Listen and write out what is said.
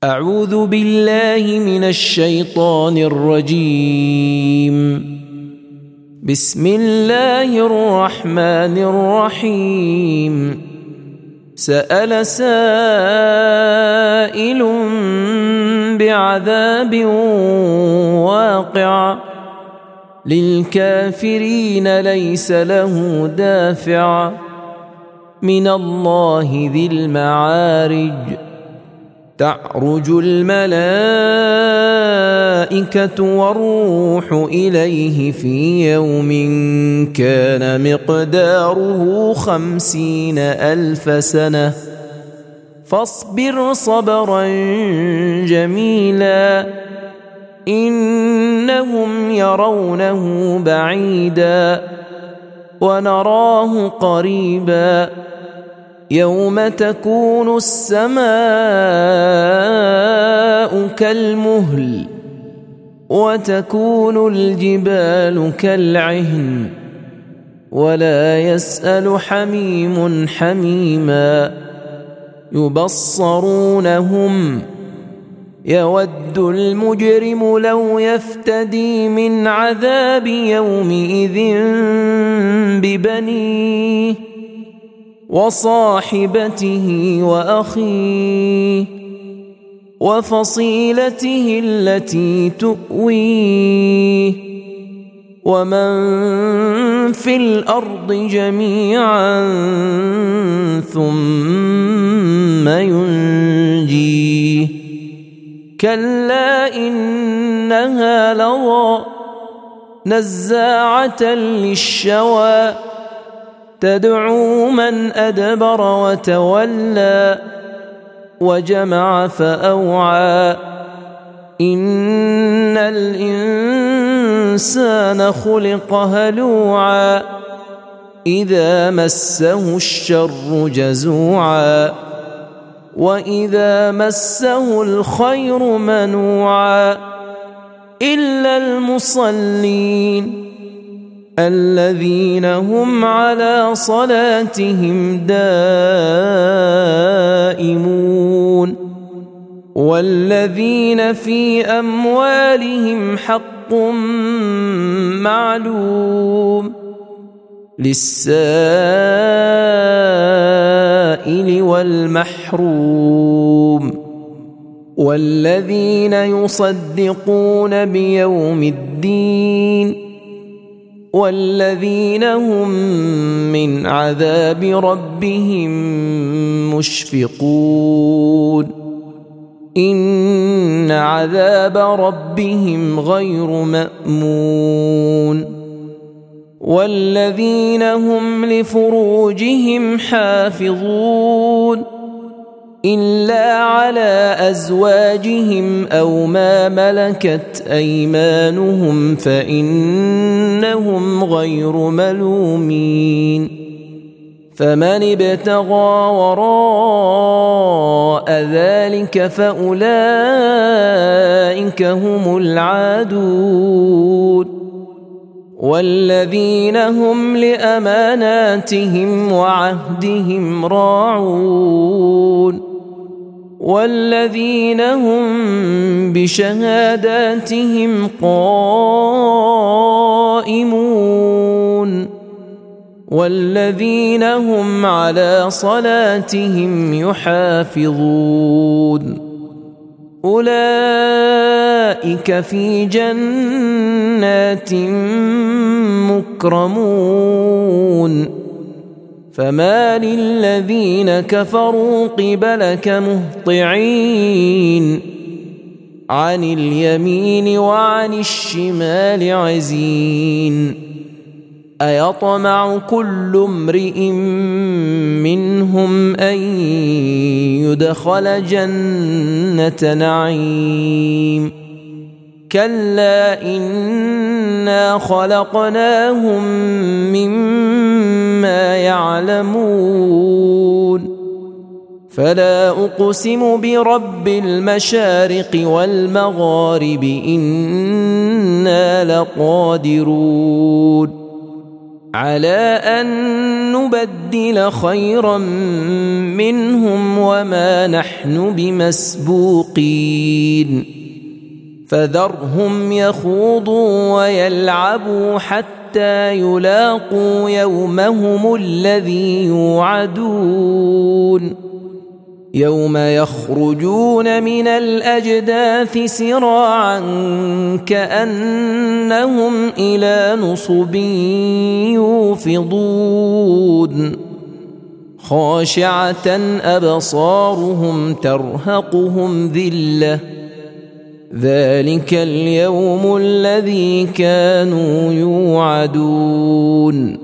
أعوذ بالله من الشيطان الرجيم. بسم الله الرحمن الرحيم. سأل سائل بعذاب واقع للكافرين ليس له دافع من الله ذي المعارج. تعرج الملائكة والروح إليه في يوم كان مقداره 50,000 سنة فاصبر صبرا جميلا إنهم يرونه بعيدا ونراه قريبا يوم تكون السماء كالمهل وتكون الجبال كالعهن ولا يسأل حميم حميما يبصرونهم يود المجرم لو يفتدي من عذاب يومئذ ببنيه وصاحبته وأخيه وفصيلته التي تؤويه ومن في الأرض جميعا ثم ينجيه كلا إنها لظى نزاعة للشوى تدعو من أدبر وتولى وجمع فأوعى إن الإنسان خلق هلوعا إذا مسه الشر جزوعا وإذا مسه الخير منوعا إلا المصلين الذين هم على صلاتهم دائمون والذين في أموالهم حق معلوم للسائل والمحروم والذين يصدقون بيوم الدين والذين هم من عذاب ربهم مشفقون إن عذاب ربهم غير مأمون والذين هم لفروجهم حافظون إلا على أزواجهم أو ما ملكت أيمانهم فإنهم غير ملومين فمن ابتغى وراء ذلك فأولئك هم العادون والذين هم لأماناتهم وعهدهم راعون والذين هم بشهاداتهم قائمون والذين هم على صلاتهم يحافظون أولئك في جنات مكرمون فما للذين كفروا قبلك مهطعين عن اليمين وعن الشمال عزين أيطمع كل امرئ منهم أن يدخل جنة نعيم كلا إنا خلقناهم مما يعلمون فلا أقسم برب المشارق والمغارب إنا لقادرون على أن نبدل خيرا منهم وما نحن بمسبوقين فذرهم يخوضوا ويلعبوا حتى يلاقوا يومهم الذي يوعدون يوم يخرجون من الأجداث سراعا كأنهم إلى نصب يوفضون خاشعة أبصارهم ترهقهم ذلة ذلك اليوم الذي كانوا يوعدون